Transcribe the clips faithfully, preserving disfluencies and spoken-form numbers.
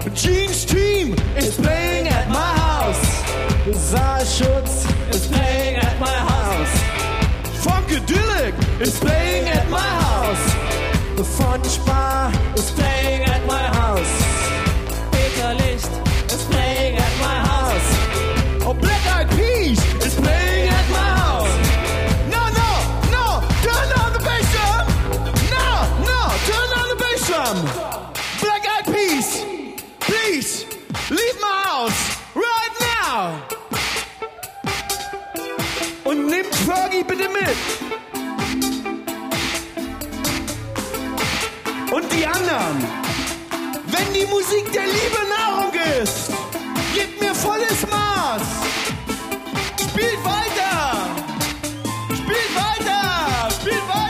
Jeans Team is playing at my house. Saalschutz is playing at my house. Funkadelic is playing at my house. The Fun Spar is playing at my house. Peter Licht is playing at my house. Oh, Black Eyed Peas is playing at my house. No, no, no, turn on the bass drum. No, no, turn on the bass drum. Black Eyed Peas, please leave my house right now. Und nehmt Fergie bitte mit. Und die anderen, wenn die Musik der Liebe Nahrung ist, gebt mir volles Maß. Spielt weiter. Spielt weiter. Spielt weiter.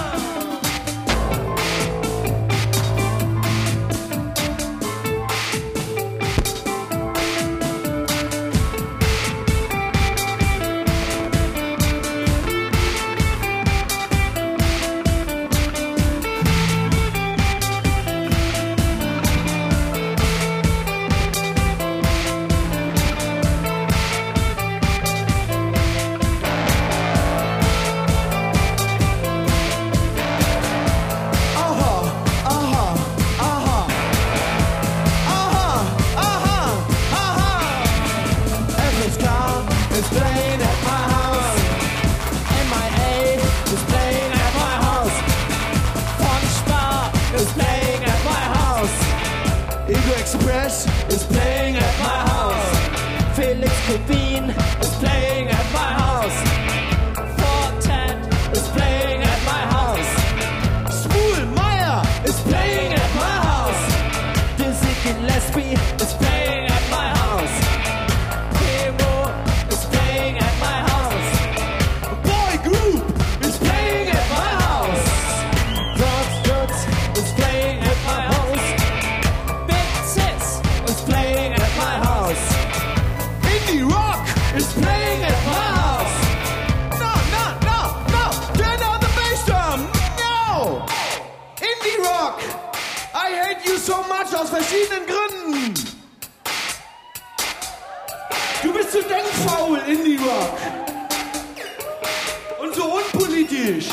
Express is playing at my house. Felix Kevin is playing at my house. Fortet is playing at my house. Spool Meyer is playing at my house. Dizzy Gillespie is playing at my house. Hero is playing at my house. Boy Group is playing at my house. George Stutz is playing at my house. Playing at my house. Indie rock is playing at my house. No, no, no, no. Turn on the bass drum. No. Indie rock. I hate you so much aus verschiedenen Gründen. Du bist so denkfaul, Indie rock. Und so unpolitisch.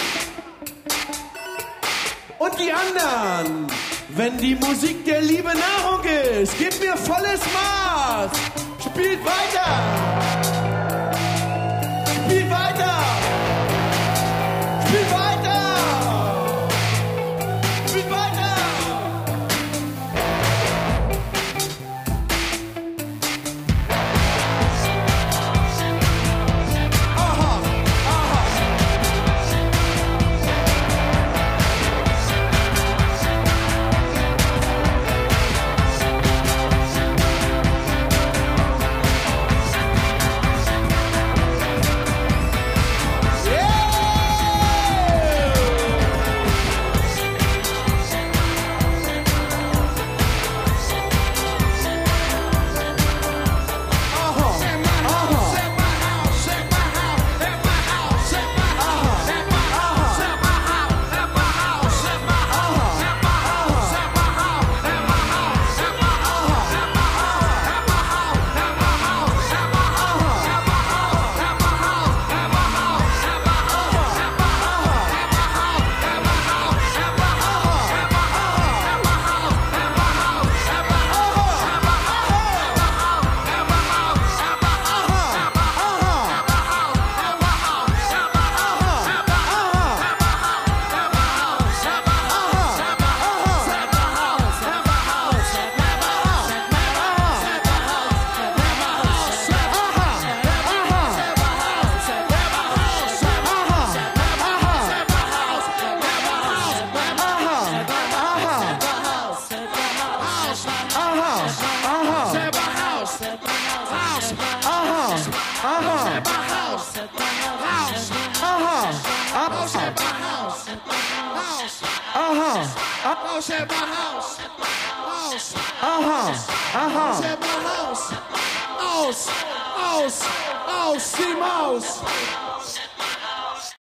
Und die anderen. Wenn die Musik der Liebe Nahrung ist, gib mir volles Maß. Spielt weiter. Spielt weiter. Spielt weiter. Spielt weiter. Aha, aha. House at my house. House. Uh-huh. Uh-huh. House at my house. House. House. House. See mouse.